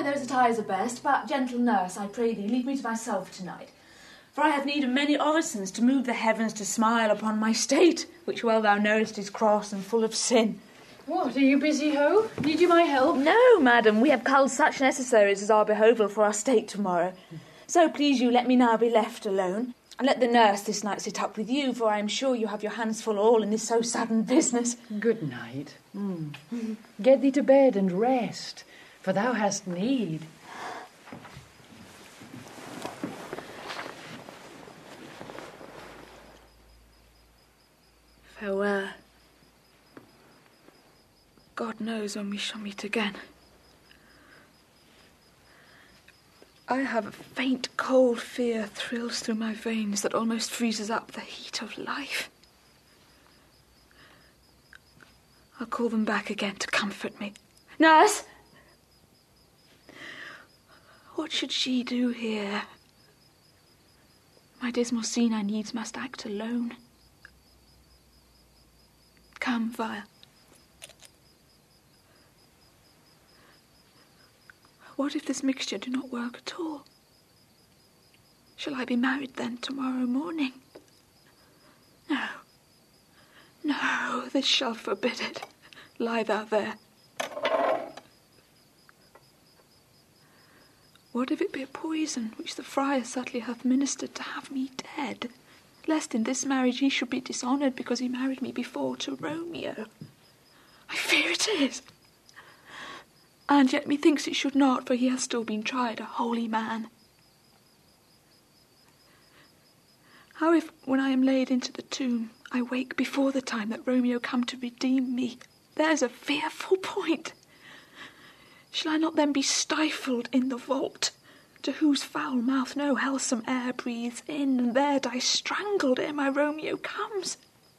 those attires are best, but, gentle nurse, I pray thee, leave me to myself tonight. For I have need of many orisons to move the heavens to smile upon my state, which well thou knowest is cross and full of sin. What, are you busy, ho? Need you my help? No, madam, we have culled such necessaries as are behoveful for our state tomorrow. So please you let me now be left alone, and let the nurse this night sit up with you, for I am sure you have your hands full all in this so sudden business. Good night. Get thee to bed and rest, for thou hast need. Farewell. God knows when we shall meet again. I have a faint, cold fear thrills through my veins that almost freezes up the heat of life. I'll call them back again to comfort me. Nurse! What should she do here? My dismal scene I needs must act alone. Come, Vile. What if this mixture do not work at all? Shall I be married then tomorrow morning? No. No, this shall forbid it. Lie thou there. What if it be a poison which the friar subtly hath ministered to have me dead, lest in this marriage he should be dishonoured because he married me before to Romeo? I fear it is. And yet methinks it should not, for he hath still been tried a holy man. How if, when I am laid into the tomb, I wake before the time that Romeo come to redeem me? There's a fearful point. Shall I not then be stifled in the vault, to whose foul mouth no wholesome air breathes in, and there die strangled ere my Romeo comes?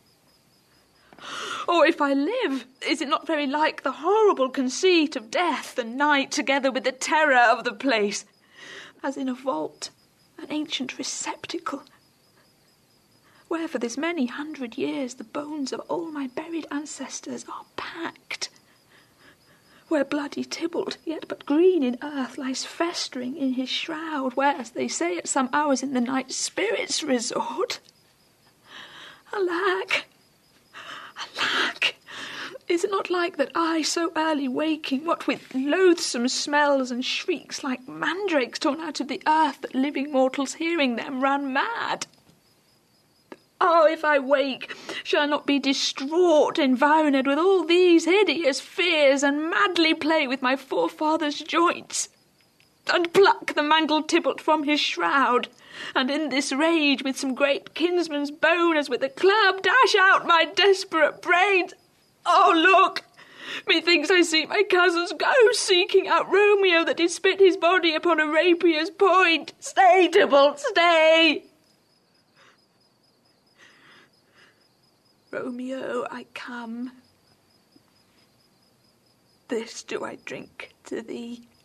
Or if I live, is it not very like the horrible conceit of death and night, together with the terror of the place, as in a vault, an ancient receptacle, where for this many 100 years the bones of all my buried ancestors are packed, where bloody Tybalt, yet but green in earth, lies festering in his shroud, where, as they say, at some hours in the night spirits resort? Alack! Alack! Is it not like that I, so early waking, what with loathsome smells and shrieks like mandrakes torn out of the earth, that living mortals hearing them run mad? Oh, if I wake, shall I not be distraught, environed with all these hideous fears, and madly play with my forefathers' joints, and pluck the mangled Tybalt from his shroud, and in this rage with some great kinsman's bone as with a club dash out my desperate brains? Oh, look! Methinks I see my cousin's ghost seeking out Romeo that did spit his body upon a rapier's point. Stay, Tybalt, stay! Romeo, I come. This do I drink to thee.